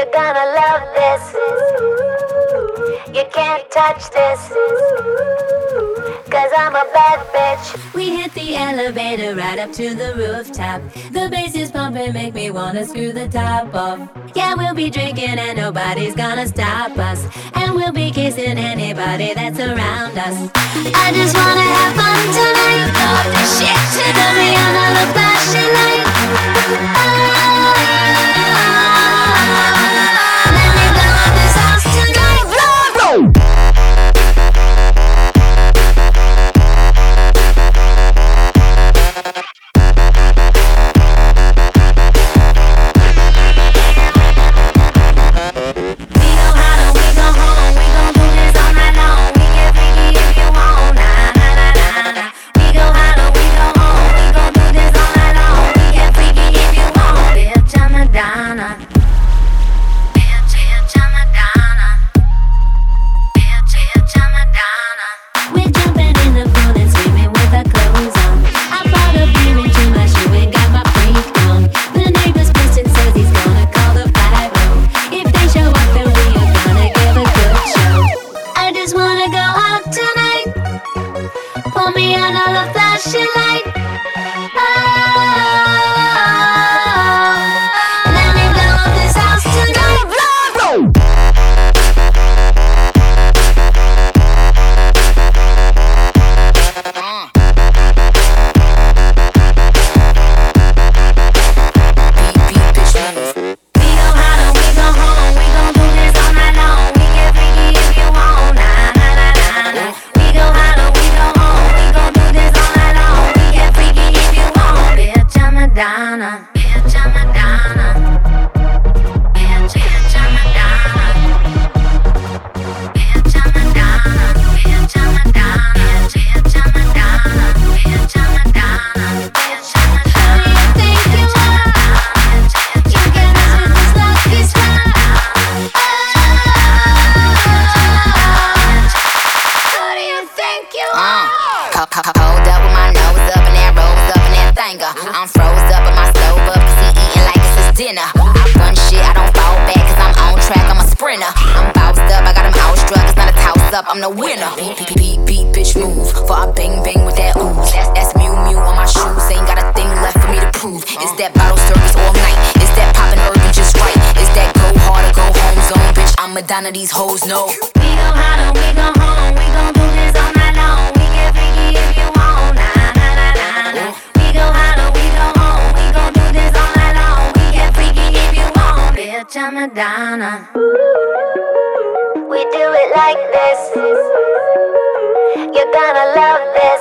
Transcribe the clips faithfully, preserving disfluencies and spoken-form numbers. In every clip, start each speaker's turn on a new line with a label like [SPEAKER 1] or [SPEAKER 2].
[SPEAKER 1] You're gonna love this. You can't touch this. Cause I'm a bad bitch.
[SPEAKER 2] We hit the elevator right up to the rooftop. The bass is pumping, make me wanna screw the top off. Yeah, we'll be drinking and nobody's gonna stop us. And we'll be kissing anybody that's around us. I just wanna have fun tonight. Love this shit tonight. Put me under the flashing light. Oh, let me blow up this house tonight. Blow, blow.
[SPEAKER 3] I'm froze up on my stove up, cause he eating like it's his dinner. I run shit, I don't fall back, cause I'm on track, I'm a sprinter. I'm bounced up, I got him outstruck, it's not a toss up, I'm the winner. Beat, beat, beat, beat, bitch move, for I bang bang with that ooze. That's, that's Mew Mew on my shoes, ain't got a thing left for me to prove. Is that bottle service all night? Is that poppin' urban just right? Is that go hard or go home zone, bitch? I'm Madonna, these hoes know.
[SPEAKER 2] We go hard or we go home, we gon' do this all night long. We get freaky if you want, nah, nah, nah, nah, nah. We go hard or we go home, we gon' do this all night long. We get freaky if you want, bitch, I'm Madonna.
[SPEAKER 1] We do it like this. You're gonna love this.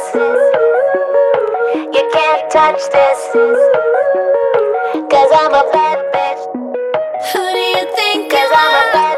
[SPEAKER 1] You can't touch this. Cause I'm a bad bitch.
[SPEAKER 2] Who do you think?
[SPEAKER 1] Cause I'm a bad